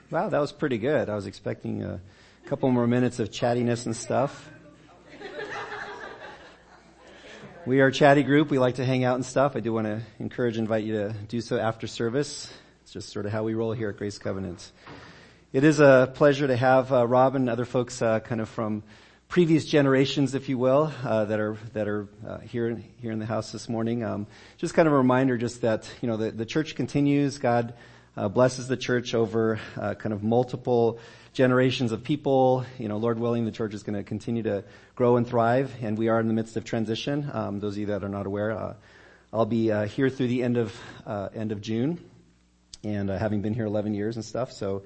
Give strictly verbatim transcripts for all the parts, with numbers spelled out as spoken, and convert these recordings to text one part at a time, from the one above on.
Wow, that was pretty good. I was expecting a couple more minutes of chattiness and stuff. We are a chatty group. We like to hang out and stuff. I do want to encourage and invite you to do so after service. It's just sort of how we roll here at Grace Covenant. It is a pleasure to have uh, Robin and other folks uh, kind of from previous generations, if you will, uh, that are that are uh, here here in the house this morning. Um, just kind of a reminder, just that you know the, the church continues. God uh, blesses the church over uh, kind of multiple generations of people. You know, Lord willing, the church is going to continue to grow and thrive, and we are in the midst of transition. Um, those of you that are not aware, uh, I'll be uh, here through the end of uh, end of June, and uh, having been here eleven years and stuff, so.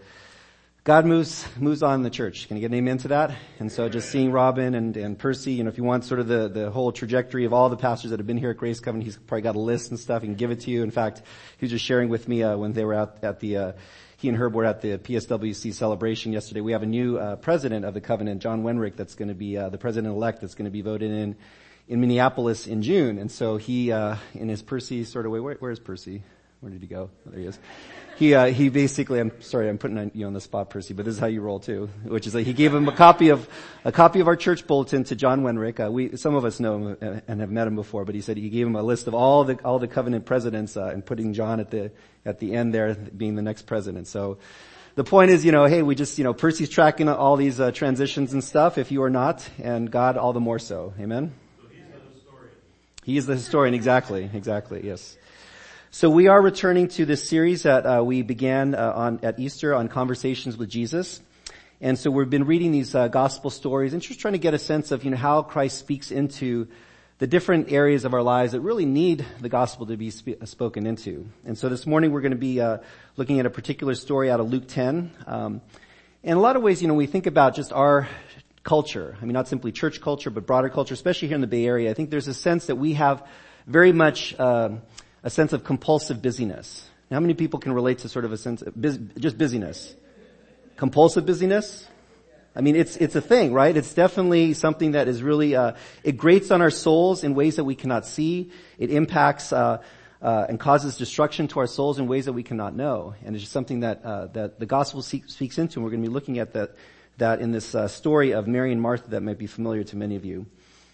God moves moves on in the church. Can you get an amen to that? And so just seeing Robin and, and Percy, you know, if you want sort of the, the whole trajectory of all the pastors that have been here at Grace Covenant, he's probably got a list and stuff. He can give it to you. In fact, he was just sharing with me uh, when they were out at the, uh, he and Herb were at the P S W C celebration yesterday. We have a new uh, president of the Covenant, John Wenrick, that's going to be uh, the president-elect that's going to be voted in in Minneapolis in June. And so he, uh, in his Percy sort of way, where, where's Percy? Where did he go? Oh, there he is. He, uh, he basically, I'm sorry, I'm putting you on the spot, Percy, but this is how you roll too, which is like he gave him a copy of, a copy of our church bulletin to John Wenrick. Uh, we, some of us know him and have met him before, but he said he gave him a list of all the, all the covenant presidents, uh, and putting John at the, at the end there being the next president. So the point is, you know, hey, we just, you know, Percy's tracking all these, uh, transitions and stuff, if you are not, and God all the more so. Amen? So he's the historian. He is the historian, exactly, exactly, yes. So we are returning to this series that uh, we began uh, on at Easter on Conversations with Jesus. And so we've been reading these uh, gospel stories and just trying to get a sense of, you know, how Christ speaks into the different areas of our lives that really need the gospel to be sp- spoken into. And so this morning we're going to be uh, looking at a particular story out of Luke ten. Um, in a lot of ways, you know, we think about just our culture. I mean, not simply church culture, but broader culture, especially here in the Bay Area. I think there's a sense that we have very much uh, a sense of compulsive busyness. How many people can relate to sort of a sense of bus- just busyness? Compulsive busyness? I mean, it's, it's a thing, right? It's definitely something that is really, uh, it grates on our souls in ways that we cannot see. It impacts, uh, uh, and causes destruction to our souls in ways that we cannot know. And it's just something that, uh, that the gospel speaks into, and we're going to be looking at that, that in this, uh, story of Mary and Martha that might be familiar to many of you.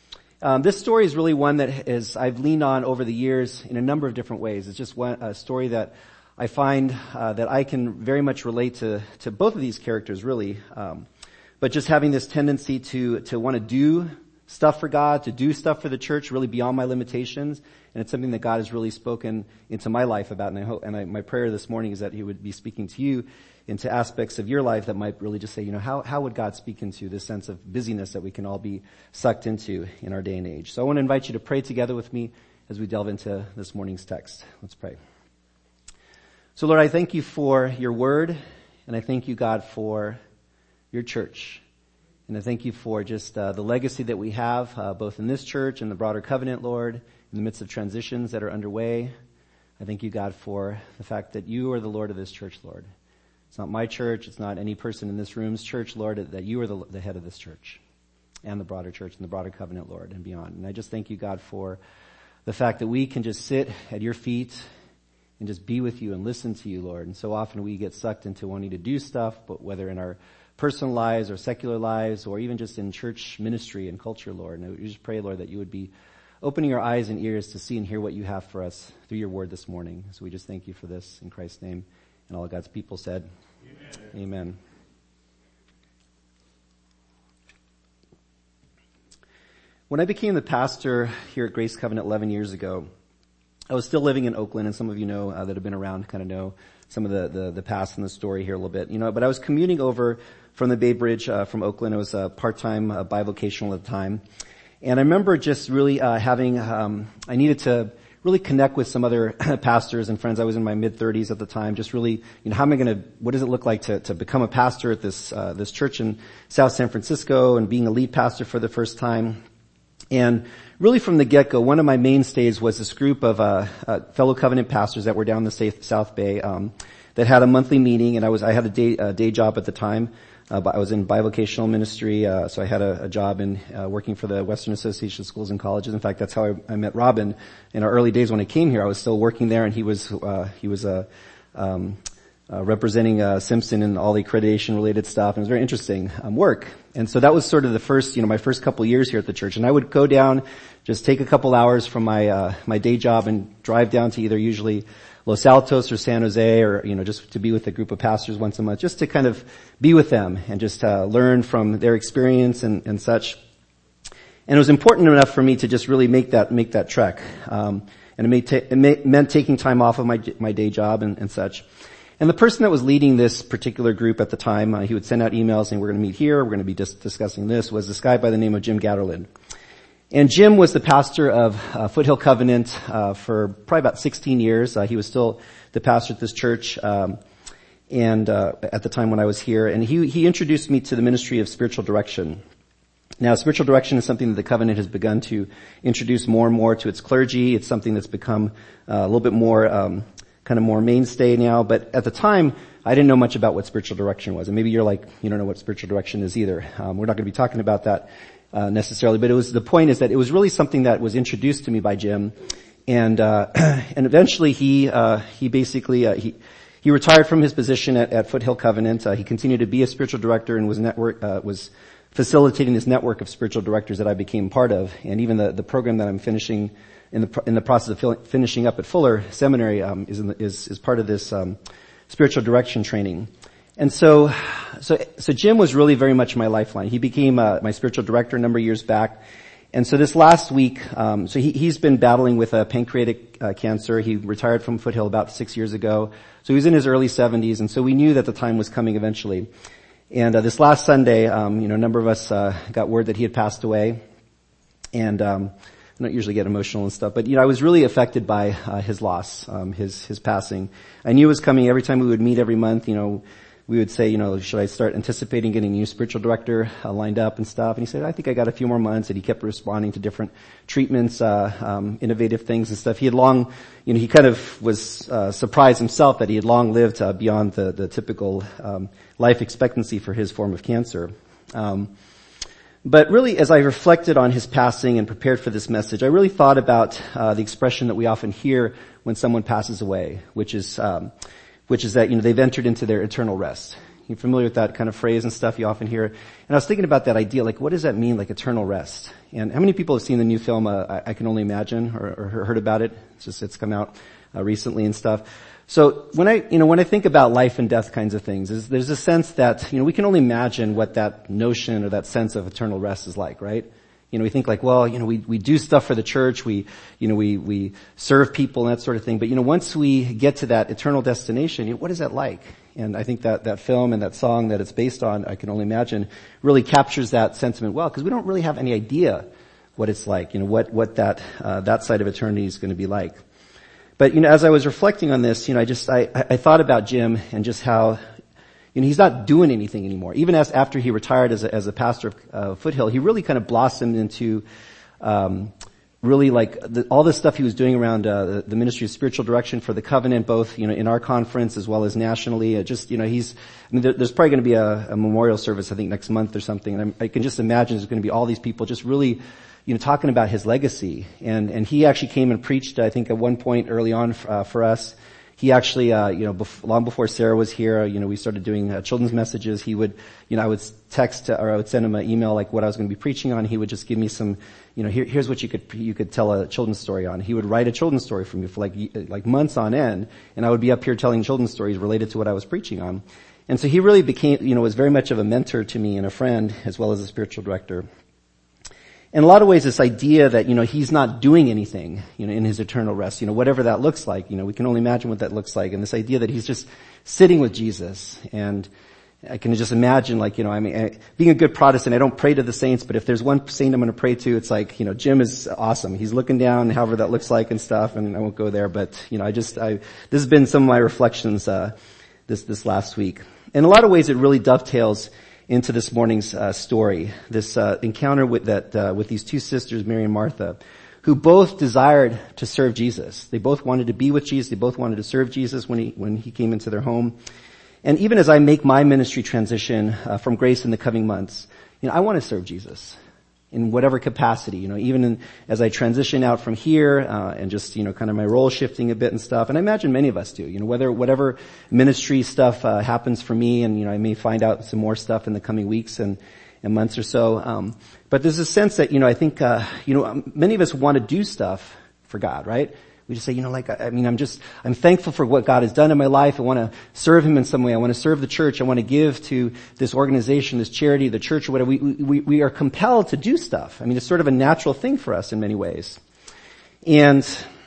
Um, this story is really one that is I've leaned on over the years in a number of different ways. It's just one, a story that I find uh, that I can very much relate to to both of these characters, really. Um, but just having this tendency to to want to do stuff for God, to do stuff for the church, really beyond my limitations, and it's something that God has really spoken into my life about. And I hope, and I, my prayer this morning is that He would be speaking to you into aspects of your life that might really just say, you know, how, how would God speak into this sense of busyness that we can all be sucked into in our day and age? So I want to invite you to pray together with me as we delve into this morning's text. Let's pray. So Lord, I thank you for your word, and I thank you, God, for your church. And I thank you for just uh, the legacy that we have, uh, both in this church and the broader covenant, Lord, in the midst of transitions that are underway. I thank you, God, for the fact that you are the Lord of this church, Lord. It's not my church. It's not any person in this room's church, Lord, that you are the, the head of this church and the broader church and the broader covenant, Lord, and beyond. And I just thank you, God, for the fact that we can just sit at your feet and just be with you and listen to you, Lord. And so often we get sucked into wanting to do stuff, but whether in our personal lives or secular lives or even just in church ministry and culture, Lord. And we just pray, Lord, that you would be opening our eyes and ears to see and hear what you have for us through your word this morning. So we just thank you for this in Christ's name. And all of God's people said, Amen. Amen. When I became the pastor here at Grace Covenant eleven years ago, I was still living in Oakland, and some of you know uh, that have been around kind of know some of the, the, the past and the story here a little bit. You know, but I was commuting over from the Bay Bridge uh, from Oakland. I was uh, part-time uh, bivocational at the time. And I remember just really uh, having, um, I needed to really connect with some other pastors and friends. I was in my mid-thirties at the time, just really, you know, how am I going to, what does it look like to, to become a pastor at this, uh, this church in South San Francisco and being a lead pastor for the first time. And really from the get-go, one of my mainstays was this group of, uh, uh fellow covenant pastors that were down the South Bay, um, that had a monthly meeting, and I was, I had a day, a day job at the time. Uh, I was in bivocational ministry, uh, so I had a, a job in uh, working for the Western Association of Schools and Colleges. In fact, that's how I, I met Robin. In our early days when I came here, I was still working there, and he was uh, he was a um, uh, representing uh, Simpson and all the accreditation related stuff. And it was very interesting um, work. And so that was sort of the first, you know, my first couple years here at the church. And I would go down, just take a couple hours from my uh, my day job and drive down to either usually Los Altos or San Jose, or, you know, just to be with a group of pastors once a month, just to kind of be with them and just uh, learn from their experience and, and such. And it was important enough for me to just really make that make that trek. Um, and it, made ta- it may, meant taking time off of my my day job and, and such. And the person that was leading this particular group at the time, uh, he would send out emails saying, we're going to meet here, we're going to be dis- discussing this, was this guy by the name of Jim Gatterlin. And Jim was the pastor of uh, Foothill Covenant uh, for probably about sixteen years. Uh, he was still the pastor at this church um, and uh, at the time when I was here. And he, he introduced me to the ministry of spiritual direction. Now, spiritual direction is something that the Covenant has begun to introduce more and more to its clergy. It's something that's become uh, a little bit more, um, kind of more mainstay now. But at the time, I didn't know much about what spiritual direction was. And maybe you're like, you don't know what spiritual direction is either. Um, we're not going to be talking about that uh, necessarily. But it was, the point is that it was really something that was introduced to me by Jim. And, uh, and eventually he, uh, he basically, uh, he, he retired from his position at, at Foothill Covenant. Uh, he continued to be a spiritual director and was network, uh, was facilitating this network of spiritual directors that I became part of. And even the, the program that I'm finishing in the, in the process of fil- finishing up at Fuller Seminary, um, is, in the, is, is part of this, um, spiritual direction training. And so, so, so Jim was really very much my lifeline. He became, uh, my spiritual director a number of years back. And so this last week, um, so he, he's been battling with uh, pancreatic uh, cancer. He retired from Foothill about six years ago. So he was in his early seventies. And so we knew that the time was coming eventually. And uh, this last Sunday, um, you know, a number of us uh, got word that he had passed away. And um, I don't usually get emotional and stuff, but you know, I was really affected by uh, his loss, um, his his passing. I knew it was coming. Every time we would meet every month, you know, we would say, you know, should I start anticipating getting a new spiritual director uh, lined up and stuff? And he said, I think I got a few more months. And he kept responding to different treatments, uh, um, innovative things and stuff. He had long, you know, he kind of was uh, surprised himself that he had long lived uh, beyond the, the typical um, life expectancy for his form of cancer. Um, but really, as I reflected on his passing and prepared for this message, I really thought about uh, the expression that we often hear when someone passes away, which is um, which is that, you know, they've entered into their eternal rest. You're familiar with that kind of phrase and stuff you often hear? And I was thinking about that idea, like, what does that mean, like eternal rest? And how many people have seen the new film, uh, I, I Can Only Imagine, or, or heard about it? It's just, it's come out uh, recently and stuff. So when I, you know, when I think about life and death kinds of things, is there's a sense that, you know, we can only imagine what that notion or that sense of eternal rest is like, right? You know, we think like, well, you know, we, we do stuff for the church, we, you know, we, we serve people and that sort of thing. But, you know, once we get to that eternal destination, you know, what is that like? And I think that, that film and that song that it's based on, I Can Only Imagine, really captures that sentiment well, because we don't really have any idea what it's like, you know, what, what that, uh, that side of eternity is going to be like. But, you know, as I was reflecting on this, you know, I just, I, I thought about Jim and just how, you know, he's not doing anything anymore. Even as after he retired as a, as a pastor of uh, Foothill, he really kind of blossomed into, um, really like the, all the stuff he was doing around uh, the, the ministry of spiritual direction for the Covenant, both, you know, in our conference as well as nationally. Uh, just, you know, he's, I mean, there, there's probably going to be a, a memorial service, I think, next month or something. And I'm, I can just imagine there's going to be all these people just really, you know, talking about his legacy. And, and he actually came and preached, I think, at one point early on uh, for us. He actually, uh, you know, bef- long before Sarah was here, you know, we started doing uh, children's messages. He would, you know, I would text or I would send him an email like what I was going to be preaching on. He would just give me some, you know, here, here's what you could, you could tell a children's story on. He would write a children's story for me for like, like months on end. And I would be up here telling children's stories related to what I was preaching on. And so he really became, you know, was very much of a mentor to me and a friend as well as a spiritual director. In a lot of ways, this idea that, you know, he's not doing anything, you know, in his eternal rest, you know, whatever that looks like, you know, we can only imagine what that looks like. And this idea that he's just sitting with Jesus. And I can just imagine, like, you know, I mean, I, being a good Protestant, I don't pray to the saints, but if there's one saint I'm going to pray to, it's like, you know, Jim is awesome. He's looking down, however that looks like and stuff, and I won't go there, but, you know, I just, I, this has been some of my reflections, uh, this, this last week. In a lot of ways, it really dovetails into this morning's uh, story, this uh, encounter with that uh, with these two sisters, Mary and Martha, who both desired to serve Jesus. They both wanted to be with Jesus. They both wanted to serve Jesus when he when he came into their home. And even as I make my ministry transition uh, from Grace in the coming months, you know, I want to serve Jesus. in whatever capacity, you know, even in, as I transition out from here, uh, and just, you know, kind of my role shifting a bit and stuff. And I imagine many of us do, you know, whether, whatever ministry stuff, uh, happens for me, and, you know, I may find out some more stuff in the coming weeks and, and months or so. Um, but there's a sense that, you know, I think, uh, you know, many of us want to do stuff for God, right? We just say, you know, like, I mean, I'm just, I'm thankful for what God has done in my life. I want to serve Him in some way. I want to serve the church. I want to give to this organization, this charity, the church, or whatever. We, we, we are compelled to do stuff. I mean, it's sort of a natural thing for us in many ways. And,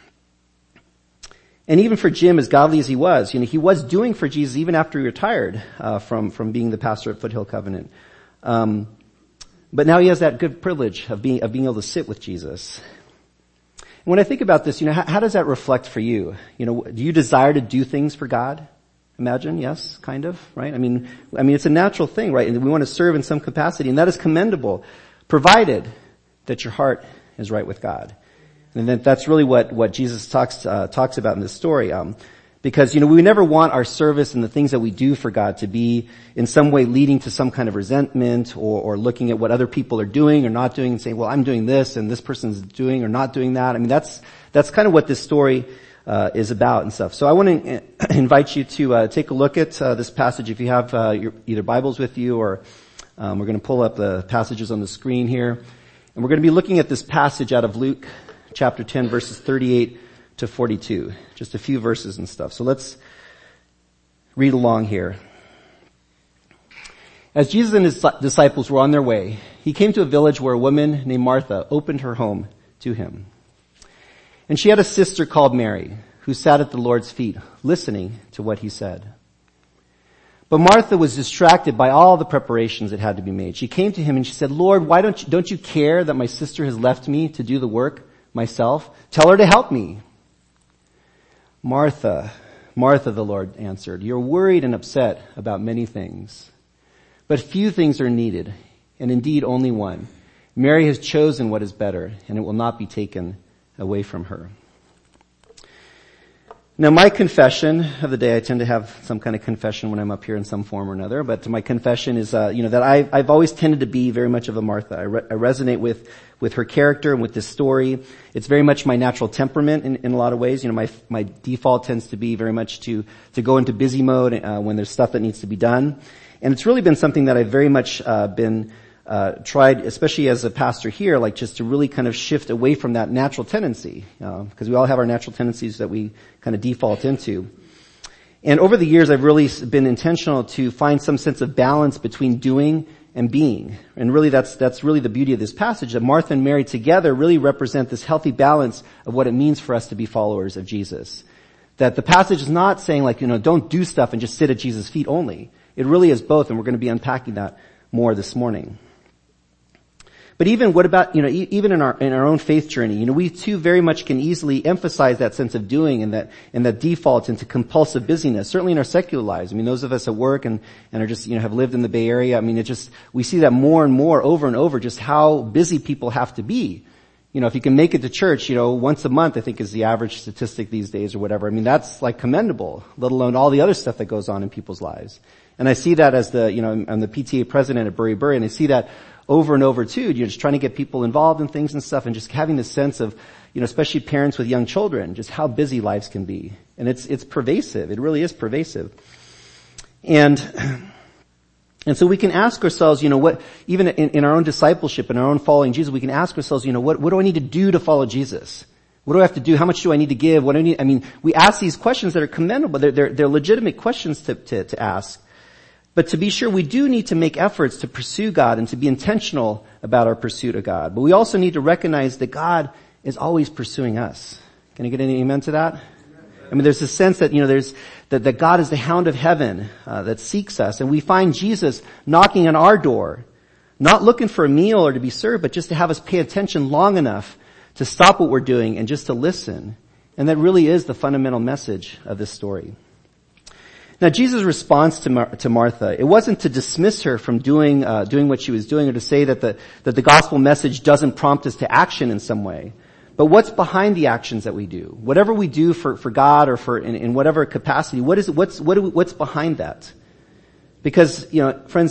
and even for Jim, as godly as he was, you know, he was doing for Jesus even after he retired, uh, from, from being the pastor at Foothill Covenant. Um, but now he has that good privilege of being, of being able to sit with Jesus. When I think about this, you know, how, how does that reflect for you? You know, do you desire to do things for God? Imagine, yes, kind of, right? I mean, I mean, it's a natural thing, right? And we want to serve in some capacity, and that is commendable, provided that your heart is right with God. And that, that's really what, what Jesus talks, uh, talks about in this story. Um, because, you know, we never want our service and the things that we do for God to be in some way leading to some kind of resentment, or, or looking at what other people are doing or not doing and saying, well, I'm doing this and this person's doing or not doing that. I mean, that's, that's kind of what this story, uh, is about and stuff. So I want to invite you to, uh, take a look at, uh, this passage. If you have, uh, your, either Bibles with you, or, um, we're going to pull up the passages on the screen here. And we're going to be looking at this passage out of Luke chapter ten, verses thirty-eight to forty-two. Just a few verses and stuff. So let's read along here. As Jesus and his disciples were on their way, he came to a village where a woman named Martha opened her home to him. And she had a sister called Mary, who sat at the Lord's feet, listening to what he said. But Martha was distracted by all the preparations that had to be made. She came to him and she said, Lord, why don't you, don't you care that my sister has left me to do the work myself? Tell her to help me. Martha, Martha, the Lord answered, you're worried and upset about many things, but few things are needed, and indeed only one. Mary has chosen what is better, and it will not be taken away from her. Now, my confession of the day, I tend to have some kind of confession when I'm up here in some form or another, but my confession is, uh, you know, that I've, I've always tended to be very much of a Martha. I, re- I resonate with, with her character and with this story. It's very much my natural temperament in, in a lot of ways. You know, my, my default tends to be very much to, to go into busy mode, uh, when there's stuff that needs to be done. And it's really been something that I've very much, uh, been, Uh, tried, especially as a pastor here, like just to really kind of shift away from that natural tendency, because uh, we all have our natural tendencies that we kind of default into. And over the years, I've really been intentional to find some sense of balance between doing and being. And really that's, that's really the beauty of this passage, that Martha and Mary together really represent this healthy balance of what it means for us to be followers of Jesus. That the passage is not saying like, you know, don't do stuff and just sit at Jesus' feet only. It really is both, and we're going to be unpacking that more this morning. But even what about, you know, even in our, in our own faith journey, you know, we too very much can easily emphasize that sense of doing and that, and that default into compulsive busyness, certainly in our secular lives. I mean, those of us at work and, and are just, you know, have lived in the Bay Area, I mean, it just, we see that more and more over and over, just how busy people have to be. You know, if you can make it to church, you know, once a month, I think is the average statistic these days or whatever. I mean, that's like commendable, let alone all the other stuff that goes on in people's lives. And I see that as the, you know, I'm the P T A president at Bury Bury, and I see that over and over too. You're just trying to get people involved in things and stuff, and just having this sense of, you know, especially parents with young children, just how busy lives can be. And it's, it's pervasive. It really is pervasive. And, and so we can ask ourselves, you know, what, even in, in our own discipleship, in our own following Jesus, we can ask ourselves, you know, what, what do I need to do to follow Jesus? What do I have to do? How much do I need to give? What do I need? I mean, we ask these questions that are commendable. They're, they're, they're legitimate questions to, to, to ask. But to be sure, we do need to make efforts to pursue God and to be intentional about our pursuit of God. But we also need to recognize that God is always pursuing us. Can I get any amen to that? I mean, there's a sense that, you know, there's, that, that God is the hound of heaven, uh, that seeks us. And we find Jesus knocking on our door, not looking for a meal or to be served, but just to have us pay attention long enough to stop what we're doing and just to listen. And that really is the fundamental message of this story. Now, Jesus' response to, Mar- to Martha, it wasn't to dismiss her from doing, uh, doing what she was doing, or to say that the, that the gospel message doesn't prompt us to action in some way. But what's behind the actions that we do? Whatever we do for, for God or for, in, in whatever capacity, what is, what's, what do we, what's behind that? Because, you know, friends,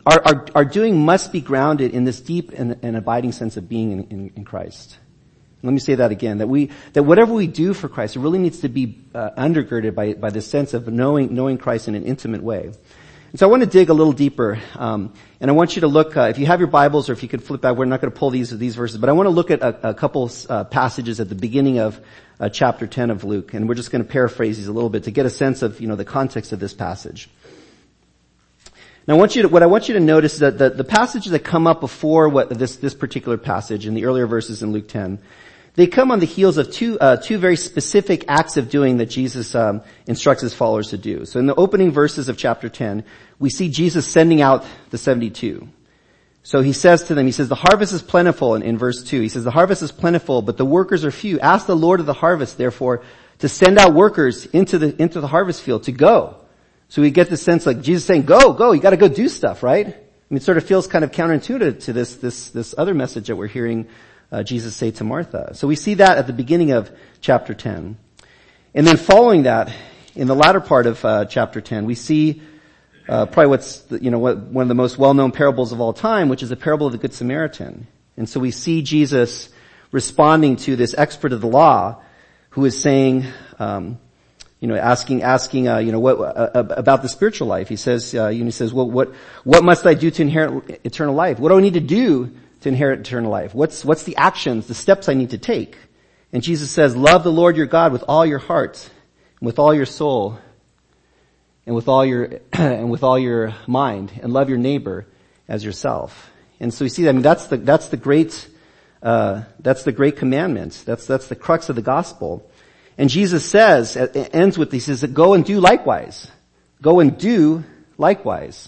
our, our, our doing must be grounded in this deep and, and abiding sense of being in, in, in Christ. Let me say that again, that we, that whatever we do for Christ, it really needs to be uh, undergirded by, by this sense of knowing, knowing Christ in an intimate way. And so I want to dig a little deeper, um, and I want you to look, uh, if you have your Bibles or if you could flip back, we're not going to pull these, these verses, but I want to look at a, a couple, uh, passages at the beginning of, uh, chapter ten of Luke, and we're just going to paraphrase these a little bit to get a sense of, you know, the context of this passage. Now I want you to, what I want you to notice is that the, the passages that come up before what this, this particular passage in the earlier verses in Luke ten, they come on the heels of two, uh, two very specific acts of doing that Jesus, um, instructs his followers to do. So in the opening verses of chapter ten, we see Jesus sending out the seventy-two. So he says to them, he says, the harvest is plentiful in, in verse two. He says, the harvest is plentiful, but the workers are few. Ask the Lord of the harvest, therefore, to send out workers into the, into the harvest field to go. So we get the sense like Jesus saying, go, go, you gotta go do stuff, right? I mean, it sort of feels kind of counterintuitive to this, this, this other message that we're hearing Uh, Jesus say to Martha. So we see that at the beginning of chapter ten. And then following that, in the latter part of uh, chapter ten, we see uh, probably what's, the, you know, what, one of the most well-known parables of all time, which is the parable of the Good Samaritan. And so we see Jesus responding to this expert of the law who is saying, um, you know, asking, asking, uh, you know, what, uh, about the spiritual life. He says, uh, he says, well, what, what must I do to inherit eternal life? What do I need to do to inherit eternal life? What's, what's the actions, the steps I need to take? And Jesus says, love the Lord your God with all your heart, and with all your soul, and with all your, and with all your mind, and love your neighbor as yourself. And so you see, I mean, that's the, that's the great, uh, that's the great commandment. That's, that's the crux of the gospel. And Jesus says, it ends with, he says, go and do likewise. Go and do likewise.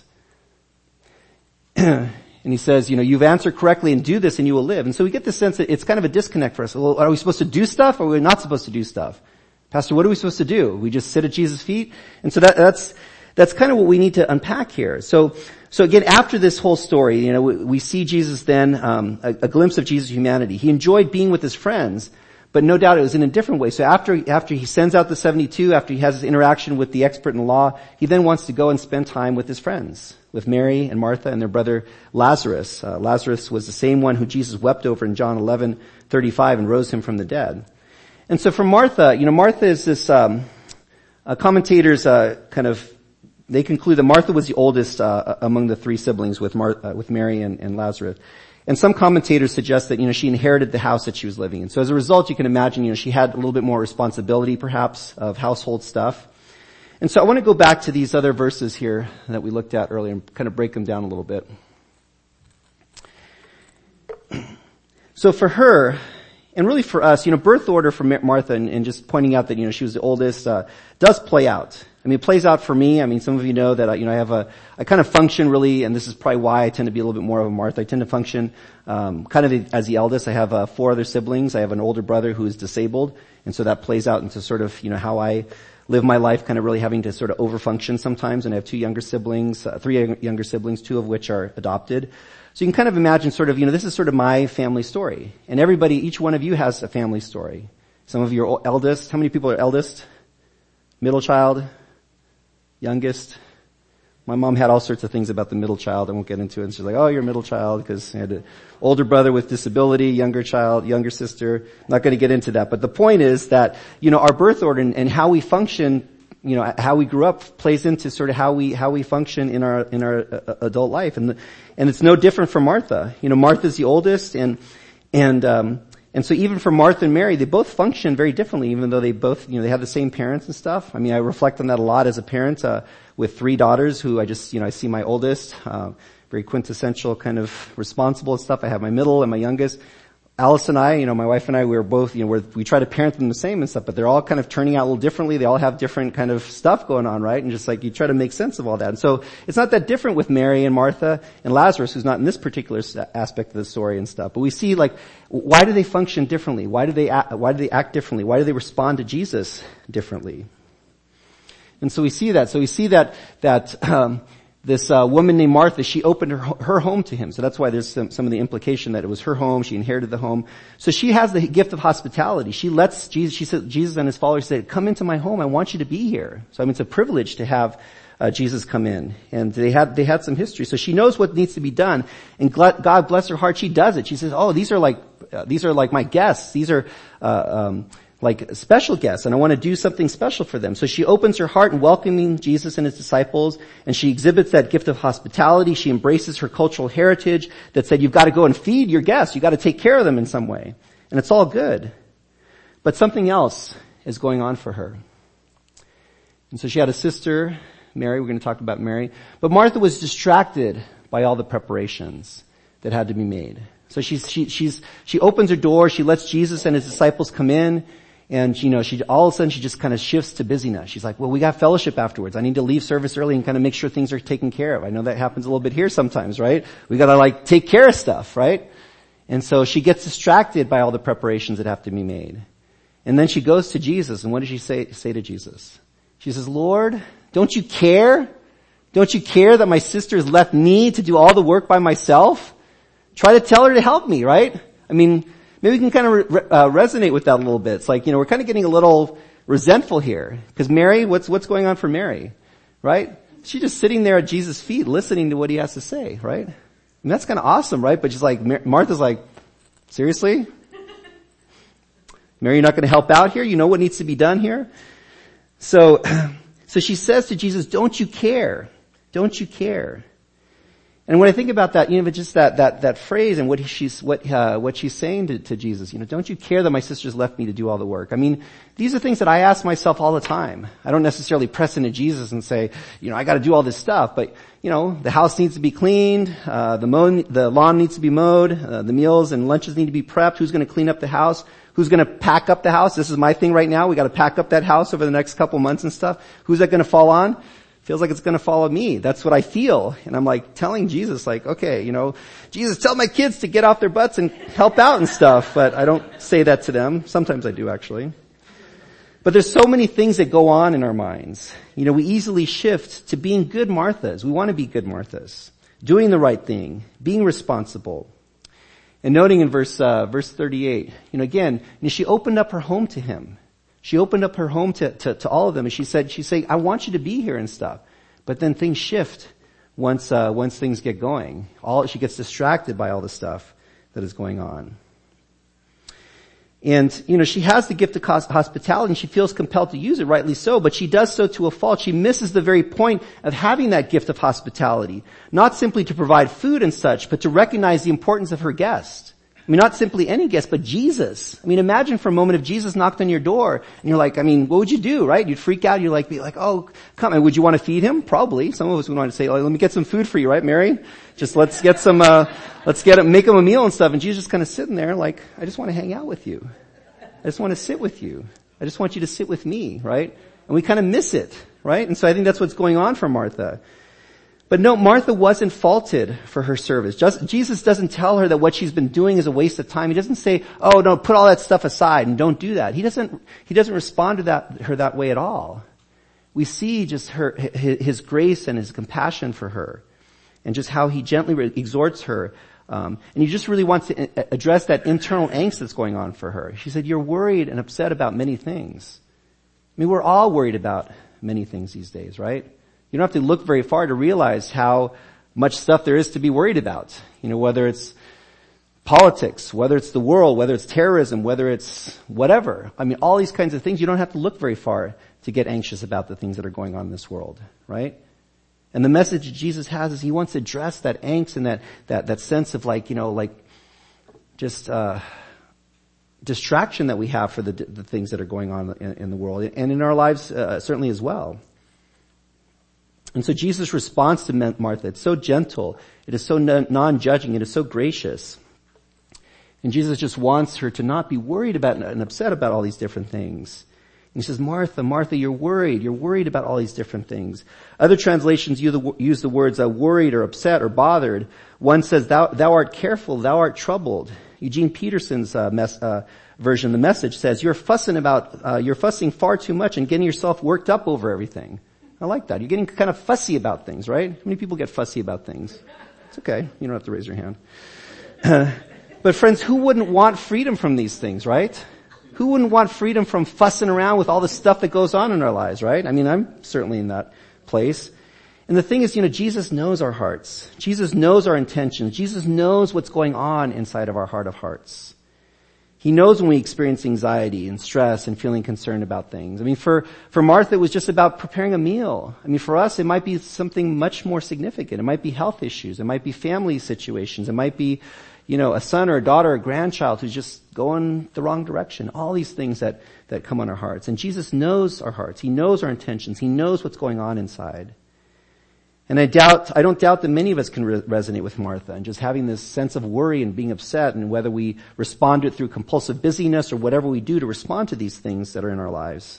And he says, you know, you've answered correctly and do this and you will live. And so we get the sense that it's kind of a disconnect for us. Well, are we supposed to do stuff or are we not supposed to do stuff? Pastor, what are we supposed to do? We just sit at Jesus' feet? And so that, that's, that's kind of what we need to unpack here. So, so again, after this whole story, you know, we, we see Jesus then, um, a, a glimpse of Jesus' humanity. He enjoyed being with his friends, but no doubt it was in a different way. So after, after he sends out the seventy-two, after he has his interaction with the expert in the law, he then wants to go and spend time with his friends, with Mary and Martha and their brother Lazarus. Uh, Lazarus was the same one who Jesus wept over in John eleven thirty-five and rose him from the dead. And so for Martha, you know, Martha is this, um, uh, commentators, uh, kind of, they conclude that Martha was the oldest, uh, among the three siblings with Mar- uh, with Mary and, and Lazarus. And some commentators suggest that, you know, she inherited the house that she was living in. So as a result, you can imagine, you know, she had a little bit more responsibility perhaps of household stuff. And so I want to go back to these other verses here that we looked at earlier and kind of break them down a little bit. So for her, and really for us, you know, birth order for Martha and, and just pointing out that, you know, she was the oldest, uh, does play out. I mean, it plays out for me. I mean, some of you know that, you know, I have a, I kind of function really, and this is probably why I tend to be a little bit more of a Martha. I tend to function, um, kind of as the eldest. I have, uh, four other siblings. I have an older brother who is disabled, and so that plays out into sort of, you know, how I live my life, kind of really having to sort of overfunction sometimes. And I have two younger siblings, uh, three younger siblings, two of which are adopted. So you can kind of imagine sort of, you know, this is sort of my family story. And everybody, each one of you has a family story. Some of you are eldest. How many people are eldest? Middle child? Youngest? My mom had all sorts of things about the middle child. I won't get into it. And she's like, oh, you're a middle child because I had an older brother with disability, younger child, younger sister. I'm not going to get into that. But the point is that, you know, our birth order and, and how we function, you know, how we grew up plays into sort of how we, how we function in our, in our uh, adult life. And, the, and it's no different from Martha. You know, Martha's the oldest and, and, um, and so even for Martha and Mary, they both function very differently, even though they both, you know, they have the same parents and stuff. I mean, I reflect on that a lot as a parent, uh, with three daughters who I just, you know, I see my oldest, uh, very quintessential kind of responsible and stuff. I have my middle and my youngest. Alice and I, you know, my wife and I, we were both, you know, we're, we try to parent them the same and stuff, but they're all kind of turning out a little differently. They all have different kind of stuff going on, right? And just like you try to make sense of all that. And so it's not that different with Mary and Martha and Lazarus, who's not in this particular aspect of the story and stuff. But we see like, why do they function differently? Why do they act, why do they act differently? Why do they respond to Jesus differently? And so we see that. So we see that, that, um, this uh, woman named Martha, she opened her, her home to him. So that's why there's some, some of the implication that it was her home. She inherited the home. So she has the gift of hospitality. She lets Jesus, she said, Jesus and his followers said, come into my home. I want you to be here. So I mean, it's a privilege to have uh, Jesus come in. And they had, they had some history. So she knows what needs to be done. And God bless her heart, she does it. She says, oh, these are like, uh, these are like my guests. These are, uh, um, like special guests, and I want to do something special for them. So she opens her heart in welcoming Jesus and his disciples, and she exhibits that gift of hospitality. She embraces her cultural heritage that said you've got to go and feed your guests. You've got to take care of them in some way. And it's all good. But something else is going on for her. And so she had a sister, Mary. We're going to talk about Mary. But Martha was distracted by all the preparations that had to be made. So she's, she, she's, she opens her door. She lets Jesus and his disciples come in. And, you know, she, all of a sudden she just kind of shifts to busyness. She's like, well, we got fellowship afterwards. I need to leave service early and kind of make sure things are taken care of. I know that happens a little bit here sometimes, right? We gotta like take care of stuff, right? And so she gets distracted by all the preparations that have to be made. And then she goes to Jesus, and what does she say, say to Jesus? She says, Lord, don't you care? Don't you care that my sister has left me to do all the work by myself? Try to tell her to help me, right? I mean, maybe we can kind of re- uh, resonate with that a little bit. It's like, you know, we're kind of getting a little resentful here. Because Mary, what's, what's going on for Mary? Right? She's just sitting there at Jesus' feet listening to what he has to say, right? And that's kind of awesome, right? But she's like, Mar- Martha's like, seriously? Mary, you're not going to help out here? You know what needs to be done here? So, so she says to Jesus, don't you care? Don't you care? And when I think about that, you know, just that, that, that phrase and what she's, what, uh, what she's saying to, to Jesus, you know, don't you care that my sister's left me to do all the work? I mean, these are things that I ask myself all the time. I don't necessarily press into Jesus and say, you know, I gotta do all this stuff, but, you know, the house needs to be cleaned, uh, the mow, the lawn needs to be mowed, uh, the meals and lunches need to be prepped, who's gonna clean up the house? Who's gonna pack up the house? This is my thing right now. We gotta pack up that house over the next couple months and stuff. Who's that gonna fall on? Feels like it's going to follow me. That's what I feel. And I'm like telling Jesus, like, okay, you know, Jesus, tell my kids to get off their butts and help out and stuff. But I don't say that to them. Sometimes I do, actually. But there's so many things that go on in our minds. You know, we easily shift to being good Marthas. We want to be good Marthas. Doing the right thing. Being responsible. And noting in verse, uh, verse thirty-eight, you know, again, you know, she opened up her home to him. She opened up her home to, to, to all of them, and she said, she's saying, I want you to be here and stuff. But then things shift once, uh, once things get going. All, she gets distracted by all the stuff that is going on. And, you know, she has the gift of hospitality and she feels compelled to use it, rightly so, but she does so to a fault. She misses the very point of having that gift of hospitality. Not simply to provide food and such, but to recognize the importance of her guest. I mean, not simply any guest, but Jesus. I mean, imagine for a moment if Jesus knocked on your door and you're like, I mean, what would you do, right? You'd freak out. You'd like, be like, oh, come. And would you want to feed him? Probably. Some of us would want to say, oh, let me get some food for you, right, Mary? Just let's get some, uh, let's get him, make him a meal and stuff. And Jesus just kind of sitting there like, I just want to hang out with you. I just want to sit with you. I just want you to sit with me, right? And we kind of miss it, right? And so I think that's what's going on for Martha. But no, Martha wasn't faulted for her service. Just, Jesus doesn't tell her that what she's been doing is a waste of time. He doesn't say, oh, no, put all that stuff aside and don't do that. He doesn't, he doesn't respond to that, her that way at all. We see just her, his, his grace and his compassion for her and just how he gently re- exhorts her. Um, and he just really wants to I- address that internal angst that's going on for her. She said, you're worried and upset about many things. I mean, we're all worried about many things these days, right? You don't have to look very far to realize how much stuff there is to be worried about. You know, whether it's politics, whether it's the world, whether it's terrorism, whether it's whatever. I mean, all these kinds of things, you don't have to look very far to get anxious about the things that are going on in this world, right? And the message Jesus has is he wants to address that angst and that, that, that sense of like, you know, like just, uh, distraction that we have for the, the things that are going on in, in the world and in our lives, uh, certainly as well. And so Jesus' response to Martha, it's so gentle, it is so non-judging, it is so gracious. And Jesus just wants her to not be worried about and upset about all these different things. And he says, Martha, Martha, you're worried. You're worried about all these different things. Other translations use the, use the words uh, worried or upset or bothered. One says, thou, thou art careful, thou art troubled. Eugene Peterson's uh, mes- uh, version, the Message, says, you're fussing about, uh, you're fussing far too much and getting yourself worked up over everything. I like that. You're getting kind of fussy about things, right? How many people get fussy about things? It's okay. You don't have to raise your hand. Uh, but friends, who wouldn't want freedom from these things, right? Who wouldn't want freedom from fussing around with all the stuff that goes on in our lives, right? I mean, I'm certainly in that place. And the thing is, you know, Jesus knows our hearts. Jesus knows our intentions. Jesus knows what's going on inside of our heart of hearts. He knows when we experience anxiety and stress and feeling concerned about things. I mean, for, for Martha, it was just about preparing a meal. I mean, for us, it might be something much more significant. It might be health issues. It might be family situations. It might be, you know, a son or a daughter or a grandchild who's just going the wrong direction. All these things that, that come on our hearts. And Jesus knows our hearts. He knows our intentions. He knows what's going on inside. And I doubt, I don't doubt that many of us can re- resonate with Martha and just having this sense of worry and being upset, and whether we respond to it through compulsive busyness or whatever we do to respond to these things that are in our lives.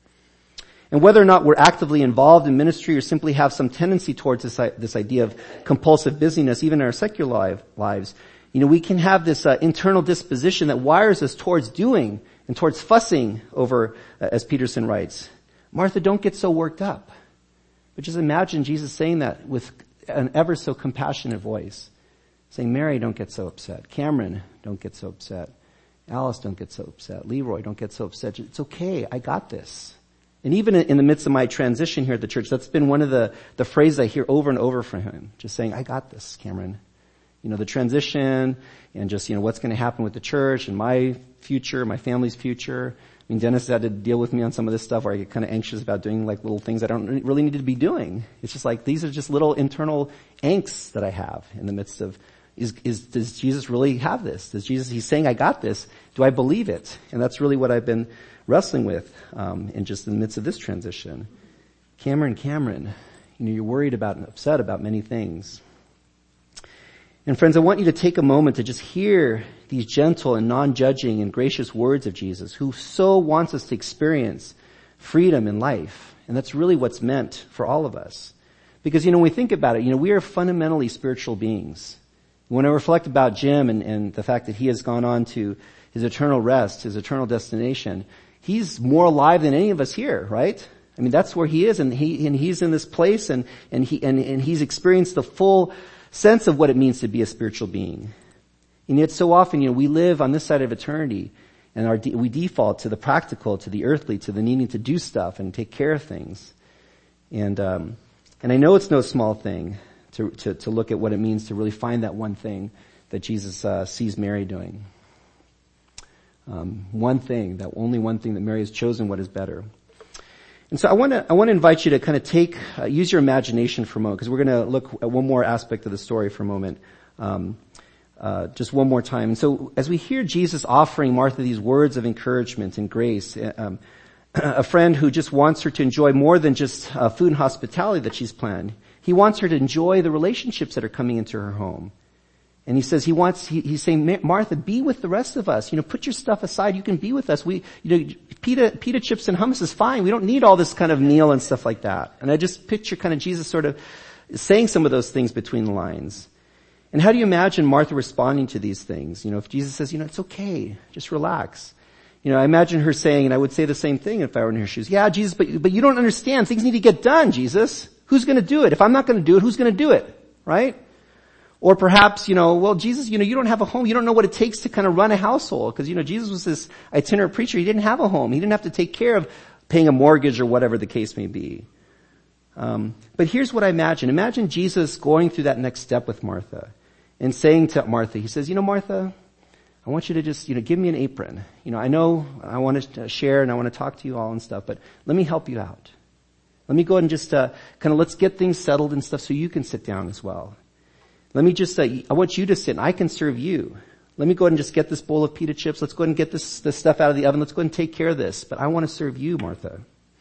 And whether or not we're actively involved in ministry or simply have some tendency towards this, this idea of compulsive busyness, even in our secular lives, you know, we can have this uh, internal disposition that wires us towards doing and towards fussing over, uh, as Peterson writes, Martha, don't get so worked up. But just imagine Jesus saying that with an ever so compassionate voice. Saying, Mary, don't get so upset. Cameron, don't get so upset. Alice, don't get so upset. Leroy, don't get so upset. It's okay. I got this. And even in the midst of my transition here at the church, that's been one of the, the phrases I hear over and over from him. Just saying, I got this, Cameron. You know, the transition and just, you know, what's going to happen with the church and my future, my family's future. I mean, Dennis had to deal with me on some of this stuff where I get kind of anxious about doing like little things I don't really need to be doing. It's just like, these are just little internal angsts that I have in the midst of, is, is, does Jesus really have this? Does Jesus, he's saying, I got this. Do I believe it? And that's really what I've been wrestling with, um, in just in the midst of this transition. Cameron, Cameron, you know, you're worried about and upset about many things. And friends, I want you to take a moment to just hear these gentle and non-judging and gracious words of Jesus, who so wants us to experience freedom in life. And that's really what's meant for all of us. Because, you know, when we think about it, you know, we are fundamentally spiritual beings. When I reflect about Jim and, and the fact that he has gone on to his eternal rest, his eternal destination, he's more alive than any of us here, right? I mean, that's where he is, and he, and he's in this place, and, and he, and, and he's experienced the full sense of what it means to be a spiritual being. And yet so often, you know, we live on this side of eternity, and our de- we default to the practical, to the earthly, to the needing to do stuff and take care of things. And um and I know it's no small thing to to, to look at what it means to really find that one thing that Jesus uh, sees Mary doing. Um one thing, that only one thing that Mary has chosen what is better. And so I want to I want to invite you to kind of take uh, use your imagination for a moment, because we're going to look at one more aspect of the story for a moment. Um Uh, just one more time. And so as we hear Jesus offering Martha these words of encouragement and grace, um, a friend who just wants her to enjoy more than just uh, food and hospitality that she's planned, he wants her to enjoy the relationships that are coming into her home. And he says he wants, he, he's saying, Martha, be with the rest of us. You know, put your stuff aside. You can be with us. We, you know, pita, pita chips and hummus is fine. We don't need all this kind of meal and stuff like that. And I just picture kind of Jesus sort of saying some of those things between the lines. And how do you imagine Martha responding to these things? You know, if Jesus says, you know, it's okay, just relax. You know, I imagine her saying, and I would say the same thing if I were in her shoes. Yeah, Jesus, but, but you don't understand. Things need to get done, Jesus. Who's going to do it? If I'm not going to do it, who's going to do it? Right? Or perhaps, you know, well, Jesus, you know, you don't have a home. You don't know what it takes to kind of run a household. Because, you know, Jesus was this itinerant preacher. He didn't have a home. He didn't have to take care of paying a mortgage or whatever the case may be. Um, but here's what I imagine. Imagine Jesus going through that next step with Martha. And saying to Martha, he says, you know, Martha, I want you to just, you know, give me an apron. You know, I know I want to share and I want to talk to you all and stuff, but let me help you out. Let me go ahead and just, uh, kind of let's get things settled and stuff so you can sit down as well. Let me just say, uh, I want you to sit and I can serve you. Let me go ahead and just get this bowl of pita chips. Let's go ahead and get this, this stuff out of the oven. Let's go ahead and take care of this. But I want to serve you, Martha.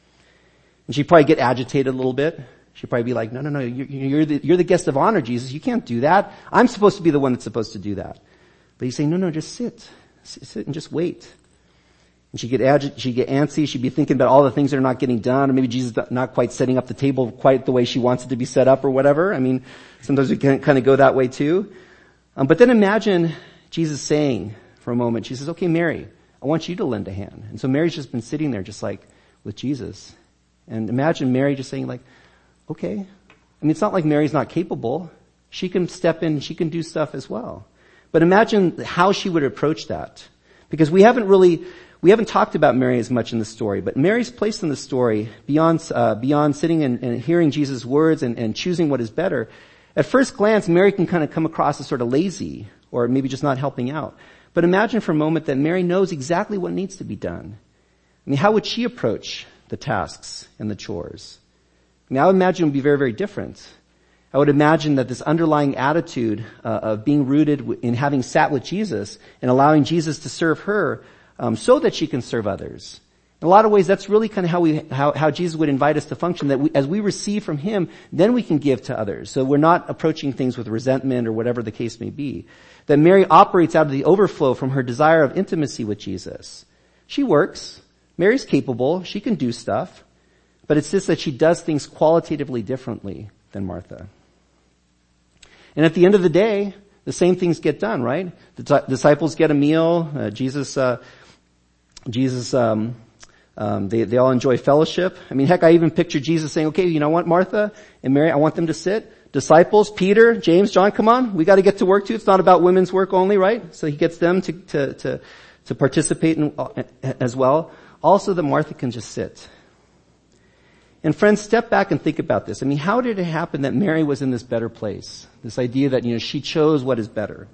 And she'd probably get agitated a little bit. She'd probably be like, no, no, no, you're, you're the, you're the guest of honor, Jesus. You can't do that. I'm supposed to be the one that's supposed to do that. But he's saying, no, no, just sit. Sit, sit and just wait. And she'd get agitated, she'd get antsy, she'd be thinking about all the things that are not getting done, or maybe Jesus not quite setting up the table quite the way she wants it to be set up or whatever. I mean, sometimes we can kind of go that way too. Um, but then imagine Jesus saying for a moment, she says, okay, Mary, I want you to lend a hand. And so Mary's just been sitting there just like with Jesus. And imagine Mary just saying like, okay. I mean, it's not like Mary's not capable. She can step in, she can do stuff as well. But imagine how she would approach that. Because we haven't really, we haven't talked about Mary as much in the story, but Mary's place in the story, beyond, uh, beyond sitting and, and hearing Jesus' words and, and choosing what is better, at first glance, Mary can kind of come across as sort of lazy, or maybe just not helping out. But imagine for a moment that Mary knows exactly what needs to be done. I mean, how would she approach the tasks and the chores? I mean, I would imagine it would be very, very different. I would imagine that this underlying attitude uh, of being rooted in having sat with Jesus and allowing Jesus to serve her um, so that she can serve others. In a lot of ways, that's really kind of how we, how, how Jesus would invite us to function, that we, as we receive from Him, then we can give to others. So we're not approaching things with resentment or whatever the case may be. That Mary operates out of the overflow from her desire of intimacy with Jesus. She works. Mary's capable. She can do stuff. But it's just that she does things qualitatively differently than Martha. And at the end of the day, the same things get done, right? The t- disciples get a meal. Uh, Jesus, uh, Jesus, um, um, they, they all enjoy fellowship. I mean, heck, I even picture Jesus saying, okay, you know what, Martha and Mary, I want them to sit. Disciples, Peter, James, John, come on. We got to get to work too. It's not about women's work only, right? So he gets them to, to, to, to participate in, uh, as well. Also that Martha can just sit. And friends, step back and think about this. I mean, how did it happen that Mary was in this better place? This idea that, you know, she chose what is better.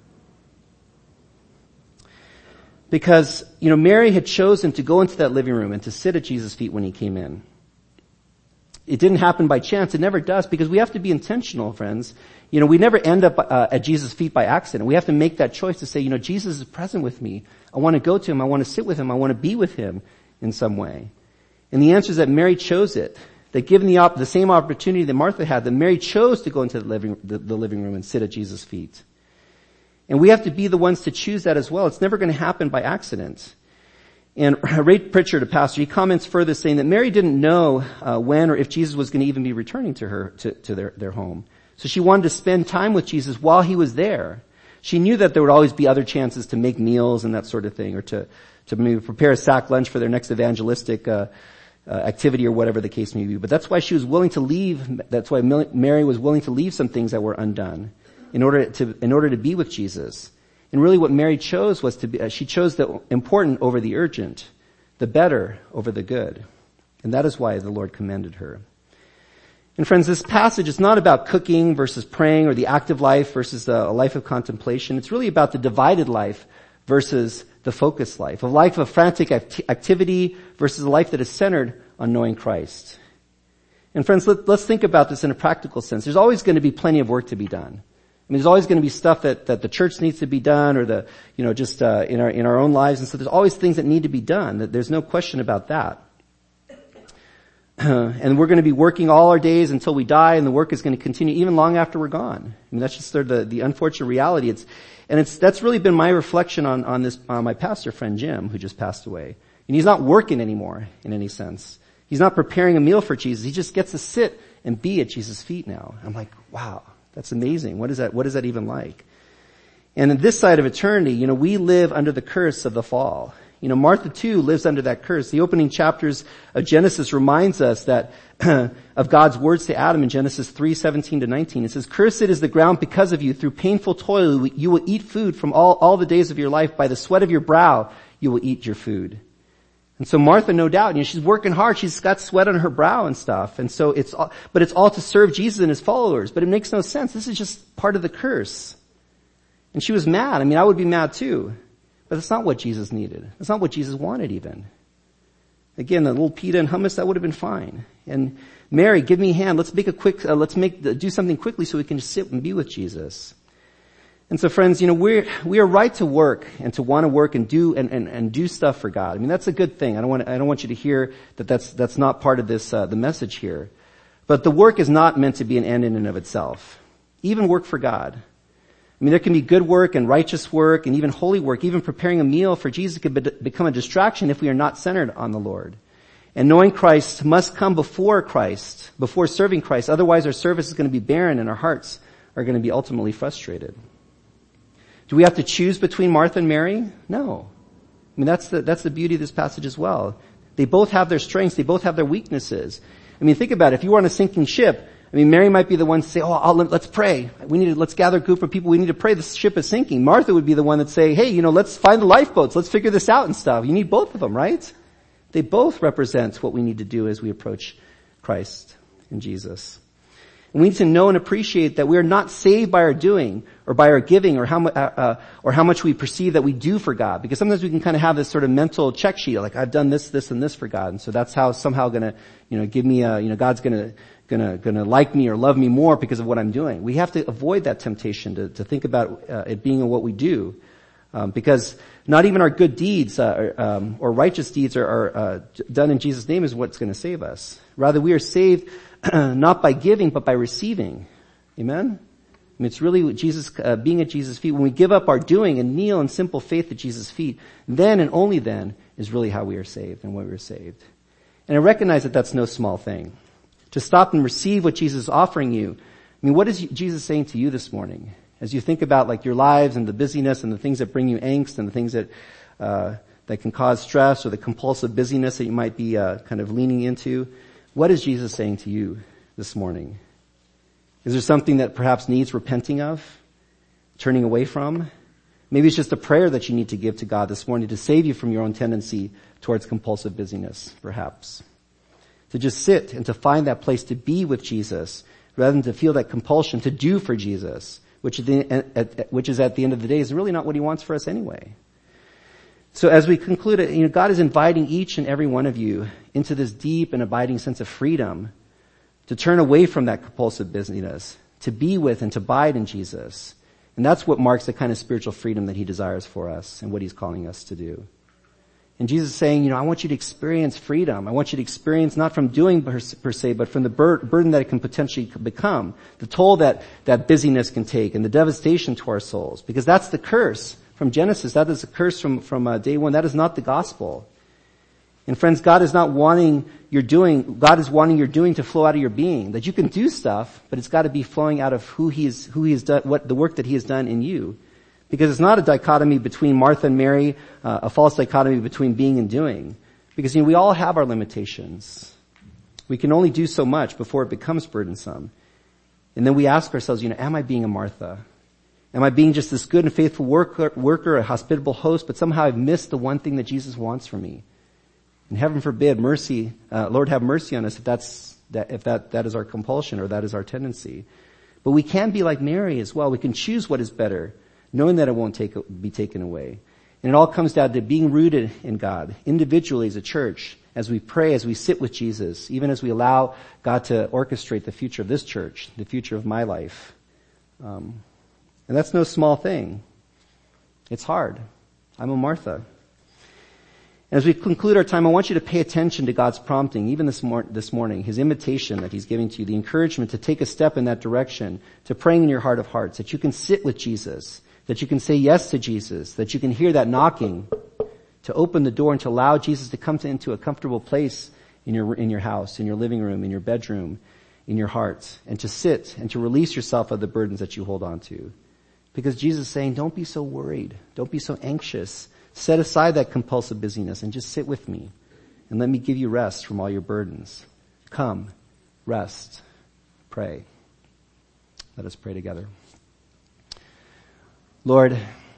Because, you know, Mary had chosen to go into that living room and to sit at Jesus' feet when He came in. It didn't happen by chance. It never does, because we have to be intentional, friends. You know, we never end up uh, at Jesus' feet by accident. We have to make that choice to say, you know, Jesus is present with me. I want to go to Him. I want to sit with Him. I want to be with Him in some way. And the answer is that Mary chose it. That given the, op- the same opportunity that Martha had, that Mary chose to go into the living, the, the living room and sit at Jesus' feet. And we have to be the ones to choose that as well. It's never going to happen by accident. And Ray Pritchard, a pastor, he comments further saying that Mary didn't know uh, when or if Jesus was going to even be returning to her, to, to their, their home. So she wanted to spend time with Jesus while He was there. She knew that there would always be other chances to make meals and that sort of thing, or to, to maybe prepare a sack lunch for their next evangelistic uh, uh activity or whatever the case may be. But that's why she was willing to leave, that's why Mary was willing to leave some things that were undone in order to, in order to be with Jesus. And really what Mary chose was to be, uh, she chose the important over the urgent, the better over the good. And that is why the Lord commended her. And friends, this passage is not about cooking versus praying, or the active life versus a life of contemplation. It's really about the divided life versus the focused life, a life of frantic act- activity versus a life that is centered on knowing Christ. And friends, let, let's think about this in a practical sense. There's always going to be plenty of work to be done. I mean, there's always going to be stuff that, that the church needs to be done, or the, you know, just, uh, in our, in our own lives. And so there's always things that need to be done. There's no question about that. And we're going to be working all our days until we die, and the work is going to continue even long after we're gone. I mean, that's just sort of the, the unfortunate reality. It's, and it's, that's really been my reflection on, on this, on my pastor friend Jim, who just passed away. And he's not working anymore in any sense. He's not preparing a meal for Jesus. He just gets to sit and be at Jesus' feet now. I'm like, wow. That's amazing. What is that, what is that even like? And in this side of eternity, you know, we live under the curse of the fall. You know, Martha too lives under that curse. The opening chapters of Genesis reminds us that, of God's words to Adam in Genesis three, seventeen to nineteen. It says, "Cursed is the ground because of you. Through painful toil you will eat food from all, all the days of your life. By the sweat of your brow you will eat your food." And so Martha, no doubt, you know, she's working hard. She's got sweat on her brow and stuff. And so it's all, but it's all to serve Jesus and His followers. But it makes no sense. This is just part of the curse. And she was mad. I mean, I would be mad too. But that's not what Jesus needed. That's not what Jesus wanted even. Again, the little pita and hummus, that would have been fine. And Mary, give me a hand. Let's make a quick, uh, let's make, uh, do something quickly so we can just sit and be with Jesus. And so friends, you know, we're, we are right to work and to want to work and do, and, and, and do stuff for God. I mean, that's a good thing. I don't want, I don't want you to hear that that's, that's not part of this, uh, the message here. But the work is not meant to be an end in and of itself. Even work for God. I mean, there can be good work and righteous work and even holy work. Even preparing a meal for Jesus could be, become a distraction if we are not centered on the Lord. And knowing Christ must come before Christ, before serving Christ. Otherwise our service is going to be barren and our hearts are going to be ultimately frustrated. Do we have to choose between Martha and Mary? No. I mean, that's the, that's the beauty of this passage as well. They both have their strengths. They both have their weaknesses. I mean, think about it. If you were on a sinking ship, I mean, Mary might be the one to say, oh, I'll, let's pray. We need to, let's gather a group of people. We need to pray. The ship is sinking. Martha would be the one that say, hey, you know, let's find the lifeboats. Let's figure this out and stuff. You need both of them, right? They both represent what we need to do as we approach Christ and Jesus. And we need to know and appreciate that we are not saved by our doing or by our giving or how much, uh, uh, or how much we perceive that we do for God. Because sometimes we can kind of have this sort of mental check sheet, like I've done this, this, and this for God. And so that's how somehow gonna, you know, give me a, you know, God's gonna, gonna, gonna like me or love me more because of what I'm doing. We have to avoid that temptation to, to think about uh, it being what we do. Um, because not even our good deeds uh, or, um, or righteous deeds are, are uh, done in Jesus' name is what's going to save us. Rather, we are saved not by giving, but by receiving. Amen? I mean, it's really Jesus, uh, being at Jesus' feet. When we give up our doing and kneel in simple faith at Jesus' feet, then and only then is really how we are saved and why we are saved. And I recognize that that's no small thing. To stop and receive what Jesus is offering you. I mean, what is Jesus saying to you this morning? As you think about like your lives and the busyness and the things that bring you angst and the things that, uh, that can cause stress or the compulsive busyness that you might be, uh, kind of leaning into, what is Jesus saying to you this morning? Is there something that perhaps needs repenting of, turning away from? Maybe it's just a prayer that you need to give to God this morning to save you from your own tendency towards compulsive busyness, perhaps. To just sit and to find that place to be with Jesus rather than to feel that compulsion to do for Jesus, which, at the, at, at, which is at the end of the day is really not what he wants for us anyway. So as we conclude, you know, God is inviting each and every one of you into this deep and abiding sense of freedom to turn away from that compulsive busyness, to be with and to abide in Jesus. And that's what marks the kind of spiritual freedom that he desires for us and what he's calling us to do. And Jesus is saying, you know, I want you to experience freedom. I want you to experience not from doing per, per se, but from the bur- burden that it can potentially become, the toll that, that busyness can take and the devastation to our souls. Because that's the curse from Genesis. That is a curse from, from uh, day one. That is not the gospel. And friends, God is not wanting your doing, God is wanting your doing to flow out of your being. That you can do stuff, but it's got to be flowing out of who he is, who he has done, what the work that he has done in you. Because it's not a dichotomy between Martha and Mary, uh, a false dichotomy between being and doing. Because, you know, we all have our limitations. We can only do so much before it becomes burdensome. And then we ask ourselves, you know, am I being a Martha? Am I being just this good and faithful worker, worker, a hospitable host, but somehow I've missed the one thing that Jesus wants from me? And heaven forbid, mercy, uh, Lord have mercy on us if that's, that, if that, that is our compulsion or that is our tendency. But we can be like Mary as well. We can choose what is better, knowing that it won't take, be taken away. And it all comes down to being rooted in God, individually as a church, as we pray, as we sit with Jesus, even as we allow God to orchestrate the future of this church, the future of my life. Um, and that's no small thing. It's hard. I'm a Martha. As we conclude our time, I want you to pay attention to God's prompting, even this, mor- this morning, his invitation that he's giving to you, the encouragement to take a step in that direction, to praying in your heart of hearts, that you can sit with Jesus, that you can say yes to Jesus, that you can hear that knocking, to open the door and to allow Jesus to come to, into a comfortable place in your, in your house, in your living room, in your bedroom, in your heart, and to sit and to release yourself of the burdens that you hold on to. Because Jesus is saying, don't be so worried. Don't be so anxious. Set aside that compulsive busyness and just sit with me and let me give you rest from all your burdens. Come, rest, pray. Let us pray together. Lord,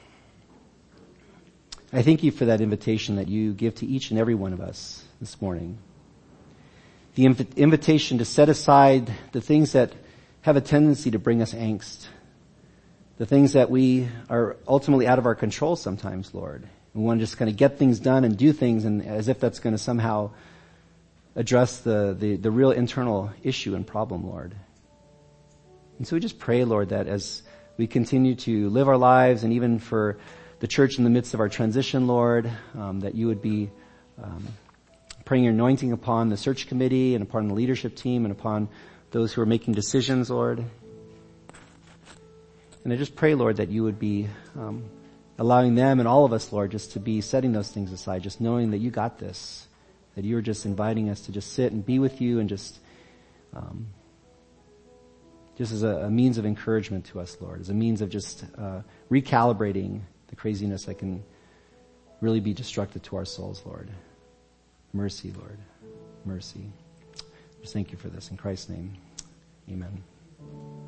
I thank you for that invitation that you give to each and every one of us this morning. The inv- invitation to set aside the things that have a tendency to bring us angst, the things that we are ultimately out of our control sometimes, Lord. We want to just kind of get things done and do things and as if that's going to somehow address the, the, the real internal issue and problem, Lord. And so we just pray, Lord, that as we continue to live our lives and even for the church in the midst of our transition, Lord, um, that you would be um, praying your anointing upon the search committee and upon the leadership team and upon those who are making decisions, Lord. And I just pray, Lord, that you would be um, allowing them and all of us, Lord, just to be setting those things aside, just knowing that you got this, that you are just inviting us to just sit and be with you and just um, just as a, a means of encouragement to us, Lord, as a means of just uh, recalibrating the craziness that can really be destructive to our souls, Lord. Mercy, Lord. Mercy. Just thank you for this in Christ's name. Amen.